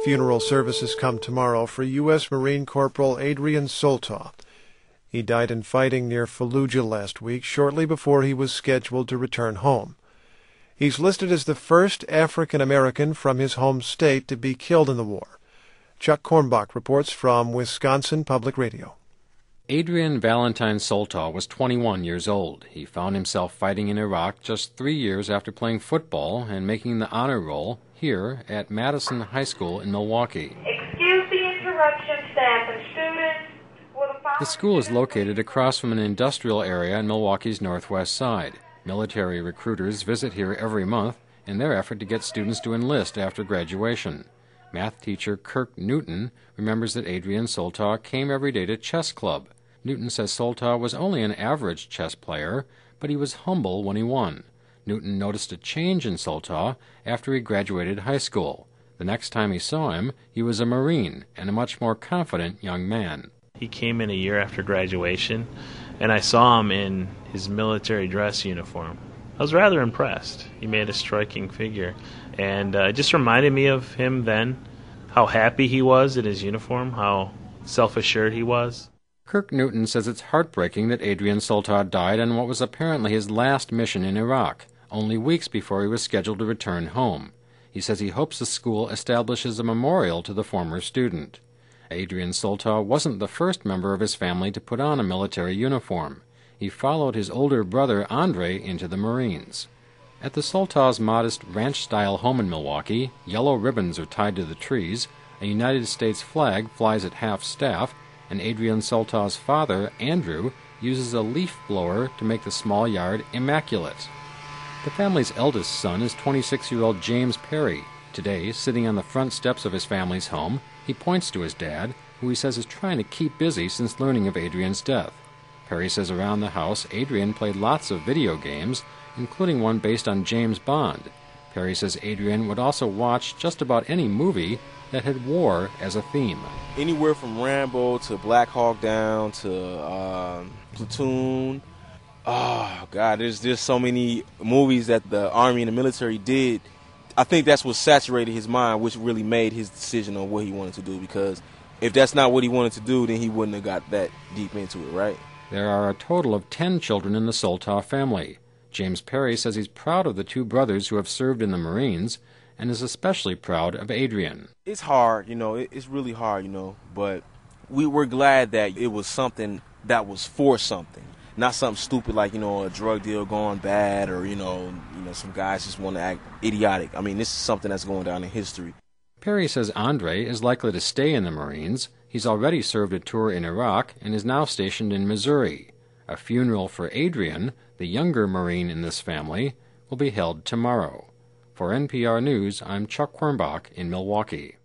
Funeral services come tomorrow for U.S. Marine Corporal Adrian Soltaw. He died in fighting near Fallujah last week, shortly before he was scheduled to return home. He's listed as the first African-American from his home state to be killed in the war. Chuck Kornbach reports from Wisconsin Public Radio. Adrian Valentine Soltaw was 21 years old. He found himself fighting in Iraq just 3 years after playing football and making the honor roll here at Madison High School in Milwaukee. Excuse the interruption, staff and students. The school is located across from an industrial area in Milwaukee's northwest side. Military recruiters visit here every month in their effort to get students to enlist after graduation. Math teacher Kirk Newton remembers that Adrian Soltaw came every day to chess club. Newton says Soltaw was only an average chess player, but he was humble when he won. Newton noticed a change in Soltaw after he graduated high school. The next time he saw him, he was a Marine and a much more confident young man. He came in a year after graduation, and I saw him in his military dress uniform. I was rather impressed. He made a striking figure, and it just reminded me of him then, how happy he was in his uniform, how self-assured he was. Kirk Newton says it's heartbreaking that Adrian Soltaw died on what was apparently his last mission in Iraq, only weeks before he was scheduled to return home. He says he hopes the school establishes a memorial to the former student. Adrian Soltaw wasn't the first member of his family to put on a military uniform. He followed his older brother Andre into the Marines. At the Soltaw's modest ranch-style home in Milwaukee, yellow ribbons are tied to the trees, a United States flag flies at half-staff, and Adrian Soltaw's father, Andrew, uses a leaf blower to make the small yard immaculate. The family's eldest son is 26-year-old James Perry. Today, sitting on the front steps of his family's home, he points to his dad, who he says is trying to keep busy since learning of Adrian's death. Perry says around the house, Adrian played lots of video games, including one based on James Bond. Perry says Adrian would also watch just about any movie that had war as a theme. Anywhere from Rambo to Black Hawk Down to Platoon. Oh, God, there's just so many movies that the Army and the military did. I think that's what saturated his mind, which really made his decision on what he wanted to do, because if that's not what he wanted to do, then he wouldn't have got that deep into it, right? There are a total of 10 children in the Soltaw family. James Perry says he's proud of the two brothers who have served in the Marines and is especially proud of Adrian. It's hard, it's really hard, but we were glad that it was something that was for something. Not something stupid like, a drug deal going bad or, some guys just want to act idiotic. I mean, this is something that's going down in history. Perry says Andre is likely to stay in the Marines. He's already served a tour in Iraq and is now stationed in Missouri. A funeral for Adrian, the younger Marine in this family, will be held tomorrow. For NPR News, I'm Chuck Kornbach in Milwaukee.